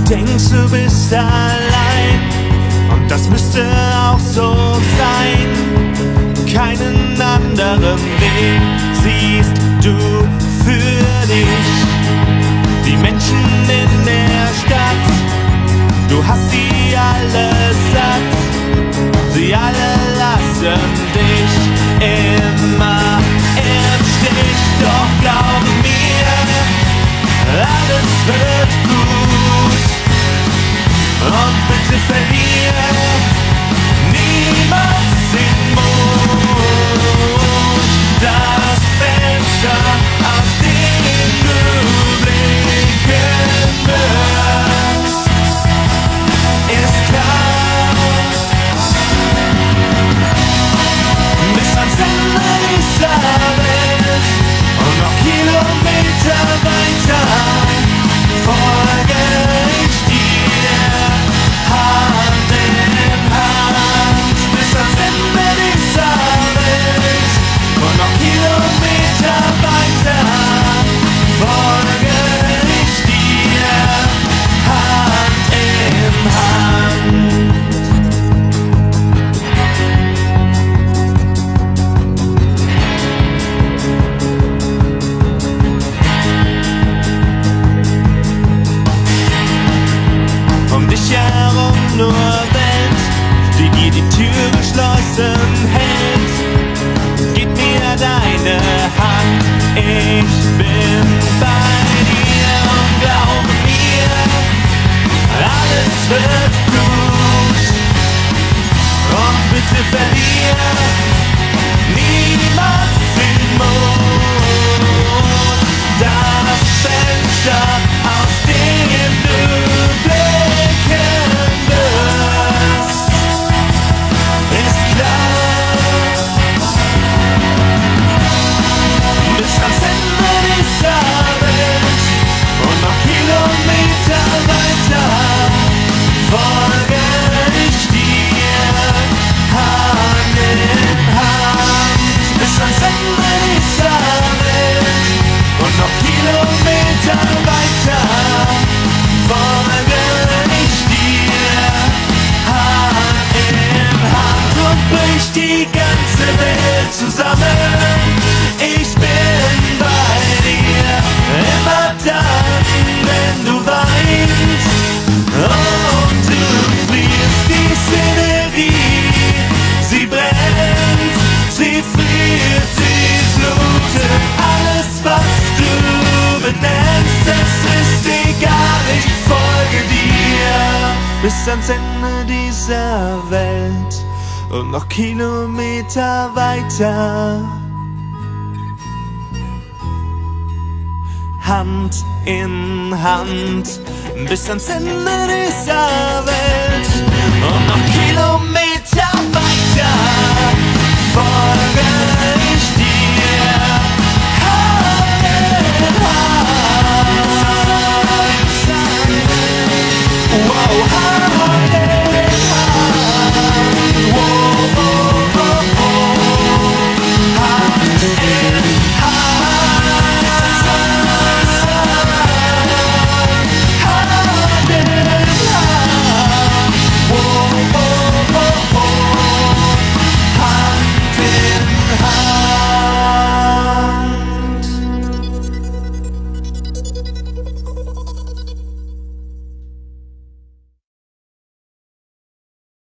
denkst, du bist allein, und das müsste auch so sein. Keinen anderen Weg siehst du für dich. Die Menschen in der Stadt, du hast sie alle satt. Sie alle lassen dich immer im Stich. Doch glaube mir, alles wird gut. Und bitte verliere niemals den Mut. Das Fenster, aus dem du blicken wirst, ist klar. Bis ans Ende dieser Welt und noch Kilometer weiter folge ich dir, Hand in Hand. Bis ans Ende dieser Welt und noch Kilometer weiter folge ich dir, Hand in Hand. Um dich herum nur Welt, die dir die Tür geschlossen hält. Gib mir deine Hand, ich bin bei dir und glaube mir, alles wird gut. Und bitte verliere niemals den Mut. Das Fenster, aus dem du blicken wirst, ist klar. Bis ans Ende dieser Welt und noch Kilometer weiter folge ich dir, Hand in Hand. Bis ans Ende dieser Welt und noch Kilometer weiter folge ich dir, Hand in Hand. Und bricht die ganze Welt zusammen, ich bin bei dir, immer dann, wenn du weinst und du frierst. Die Szenerie, sie brennt, sie friert, sie blutet. Alles, was du benennst, es ist egal, ich folge dir bis ans Ende dieser Welt und noch Kilometer weiter. Hand in Hand bis ans Ende dieser Welt und noch Kilometer weiter folge